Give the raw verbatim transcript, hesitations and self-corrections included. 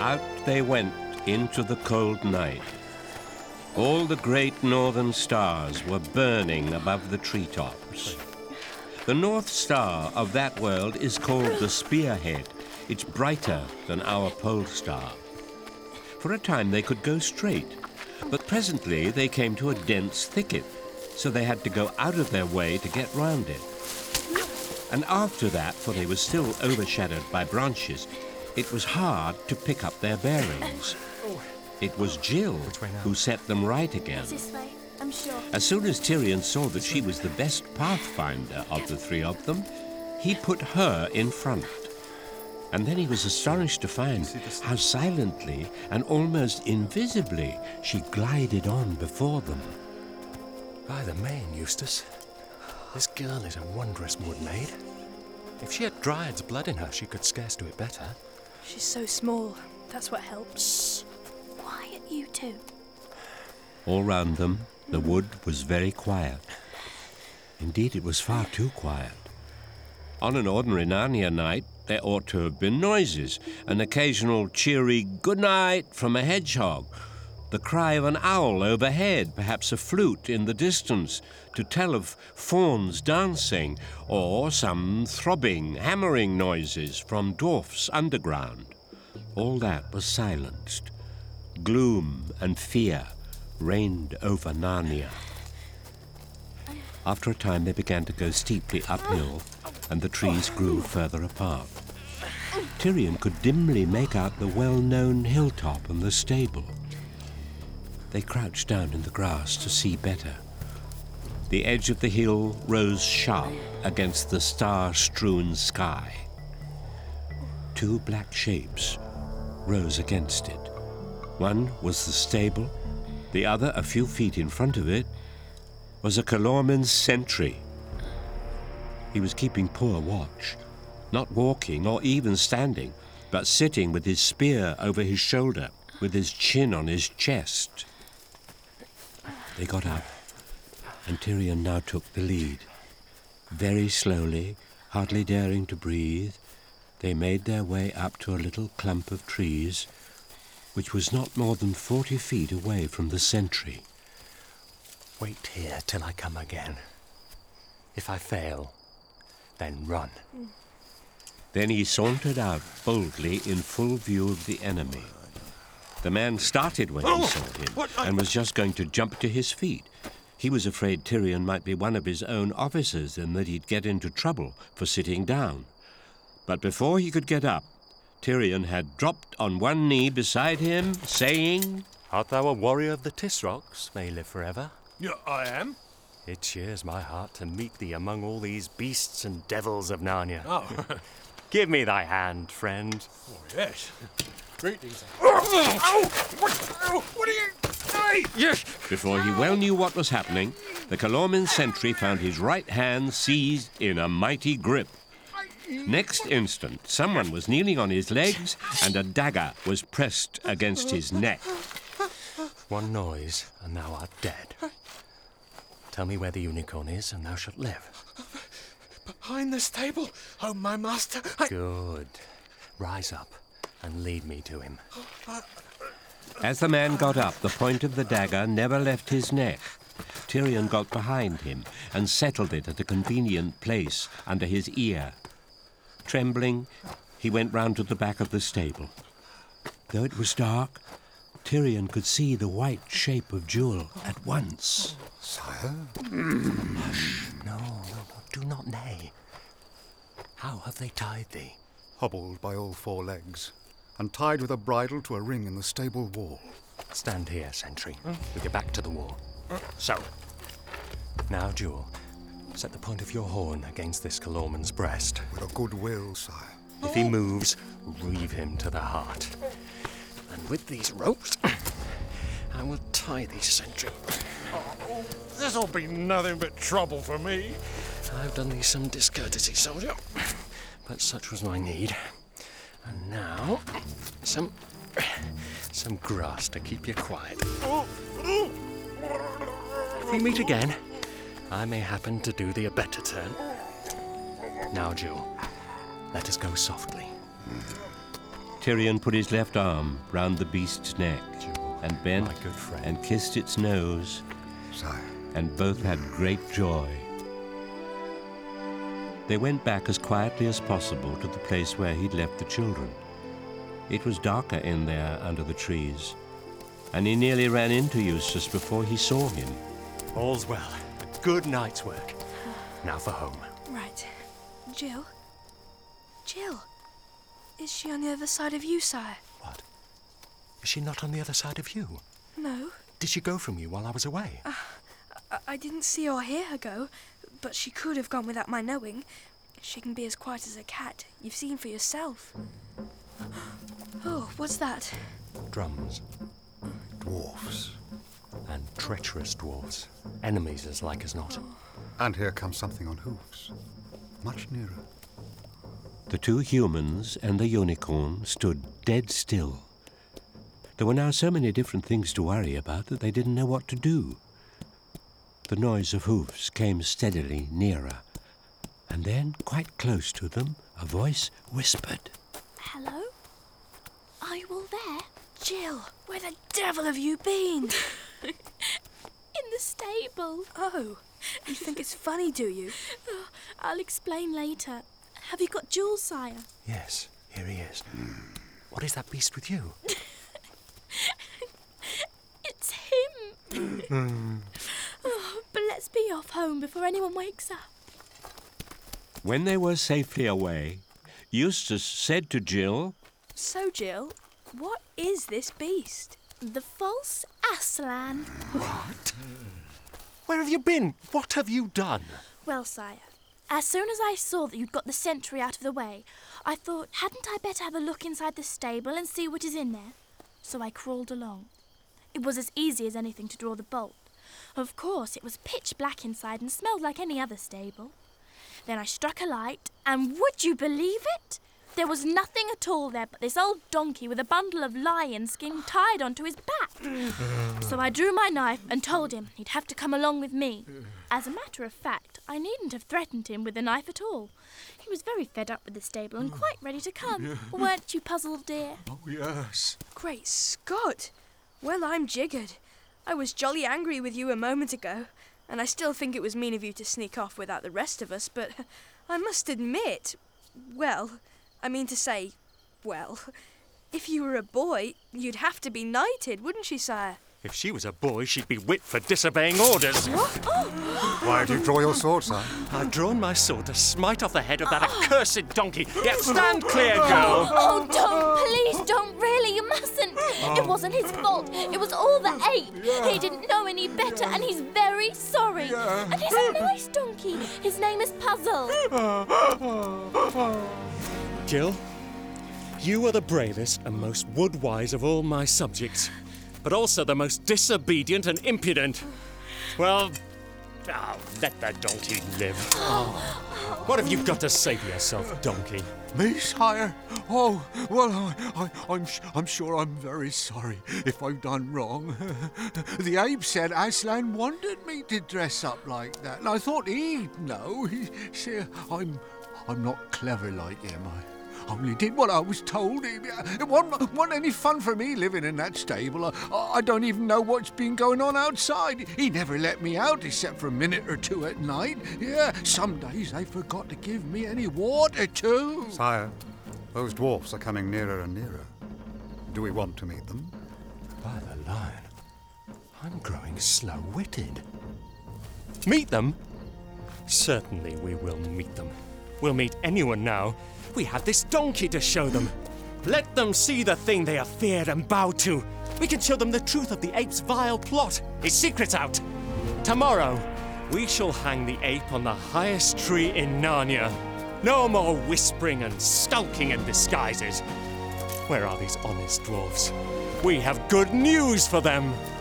Out they went into the cold night. All the great northern stars were burning above the treetops. The North Star of that world is called the Spearhead. It's brighter than our pole star. For a time they could go straight, but presently they came to a dense thicket, so they had to go out of their way to get round it. And after that, for they were still overshadowed by branches, it was hard to pick up their bearings. It was Jill who set them right again. This way, I'm sure. As soon as Tyrion saw that she was the best pathfinder of the three of them, he put her in front. And then he was astonished to find how silently and almost invisibly she glided on before them. By the main, Eustace, this girl is a wondrous wood maid. If she had Dryad's blood in her, she could scarce do it better. She's so small. That's what helps. Quiet, you two. All round them, the wood was very quiet. Indeed, it was far too quiet. On an ordinary Narnia night, there ought to have been noises, an occasional cheery good night from a hedgehog, the cry of an owl overhead, perhaps a flute in the distance to tell of fauns dancing, or some throbbing, hammering noises from dwarfs underground. All that was silenced. Gloom and fear reigned over Narnia. After a time they began to go steeply uphill, and the trees grew further apart. Tyrion could dimly make out the well-known hilltop and the stable. They crouched down in the grass to see better. The edge of the hill rose sharp against the star-strewn sky. Two black shapes rose against it. One was the stable, the other, a few feet in front of it, was a Calormen sentry. He was keeping poor watch, not walking or even standing, but sitting with his spear over his shoulder, with his chin on his chest. They got up, and Tyrion now took the lead. Very slowly, hardly daring to breathe, they made their way up to a little clump of trees, which was not more than forty feet away from the sentry. Wait here till I come again. If I fail, then run. Then he sauntered out boldly in full view of the enemy. The man started when he saw him and was just going to jump to his feet. He was afraid Tyrion might be one of his own officers and that he'd get into trouble for sitting down. But before he could get up, Tyrion had dropped on one knee beside him, saying, Art thou a warrior of the Tisrocs? May live forever. Yeah, I am. It cheers my heart to meet thee among all these beasts and devils of Narnia. Oh. Give me thy hand, friend. Oh, yes. Greetings. Oh! Oh! What are you... Hey! Yes! Before he well knew what was happening, the Calormen sentry found his right hand seized in a mighty grip. Next instant, someone was kneeling on his legs and a dagger was pressed against his neck. One noise, and thou art dead. Tell me where the unicorn is, and thou shalt live. Behind the stable, oh, my master. I... Good. Rise up and lead me to him. As the man got up, the point of the dagger never left his neck. Tyrion got behind him and settled it at a convenient place under his ear. Trembling, he went round to the back of the stable. Though it was dark, Tyrion could see the white shape of Jewel at once. Sire? Hush. No, no, no, do not neigh. How have they tied thee? Hobbled by all four legs, and tied with a bridle to a ring in the stable wall. Stand here, sentry, with your back to the wall. So. Now, Jewel, set the point of your horn against this Calormen's breast. With a good will, sire. If he moves, reeve him to the heart. And with these ropes, I will tie thee, sentry. Oh, this'll be nothing but trouble for me. I've done thee some discourtesy, soldier, but such was my need. And now, some... some grass to keep you quiet. If we meet again, I may happen to do thee a better turn. Now, Jewel, let us go softly. Tyrion put his left arm round the beast's neck and bent my good friend. and kissed its nose, Sire. and both had great joy. They went back as quietly as possible to the place where he'd left the children. It was darker in there under the trees, and he nearly ran into Eustace before he saw him. All's well. A good night's work. Now for home. Right. Jill? Jill? Is she on the other side of you, sire? What? Is she not on the other side of you? No. Did she go from you while I was away? I, I didn't see or hear her go, but she could have gone without my knowing. She can be as quiet as a cat. You've seen for yourself. Oh, what's that? Drums. Dwarfs. And treacherous dwarves. Enemies as like as not. And here comes something on hoofs. Much nearer. The two humans and the unicorn stood dead still. There were now so many different things to worry about that they didn't know what to do. The noise of hoofs came steadily nearer, and then, quite close to them, a voice whispered. Hello? Are you all there? Jill, where the devil have you been? In the stable. Oh, you think it's funny, do you? Oh, I'll explain later. Have you got Jules, sire? Yes, here he is. What is that beast with you? It's him. Oh, but let's be off home before anyone wakes up. When they were safely away, Eustace said to Jill, So, Jill, what is this beast? The false Aslan. What? Where have you been? What have you done? Well, sire, as soon as I saw that you'd got the sentry out of the way, I thought, hadn't I better have a look inside the stable and see what is in there? So I crawled along. It was as easy as anything to draw the bolt. Of course, it was pitch black inside and smelled like any other stable. Then I struck a light, and would you believe it? There was nothing at all there but this old donkey with a bundle of lion skin tied onto his back. So I drew my knife and told him he'd have to come along with me. As a matter of fact, I needn't have threatened him with a knife at all. He was very fed up with the stable and quite ready to come. Weren't you puzzled, dear? Oh, yes. Great Scott! Well, I'm jiggered. I was jolly angry with you a moment ago, and I still think it was mean of you to sneak off without the rest of us, but I must admit, well, I mean to say, well, if you were a boy, you'd have to be knighted, wouldn't you, sire? If she was a boy, she'd be whipped for disobeying orders. What? Oh! Why did you draw your sword, sire? I've drawn my sword to smite off the head of that accursed donkey. Yet stand clear, girl. Oh, don't, please don't, really, you mustn't. It wasn't his fault. It was all the ape. He didn't know any better, and he's very sorry. And he's a nice donkey. His name is Puzzle. Jill, you are the bravest and most wood-wise of all my subjects, but also the most disobedient and impudent. Well, oh, let that donkey live. What have you got to say for yourself, donkey? Me, sire? Oh, well, I, I, I'm, sh- I'm sure I'm very sorry if I've done wrong. The ape said Aslan wanted me to dress up like that, and I thought he'd know. He said I'm, I'm not clever like him. I only did what I was told. It, it wasn't, wasn't any fun for me living in that stable. I, I don't even know what's been going on outside. He never let me out except for a minute or two at night. Yeah, some days they forgot to give me any water too. Sire, those dwarfs are coming nearer and nearer. Do we want to meet them? By the lion, I'm growing slow-witted. Meet them? Certainly we will meet them. We'll meet anyone now. We have this donkey to show them. Let them see the thing they have feared and bowed to. We can show them the truth of the ape's vile plot, his secrets out. Tomorrow, we shall hang the ape on the highest tree in Narnia. No more whispering and skulking in disguises. Where are these honest dwarfs? We have good news for them.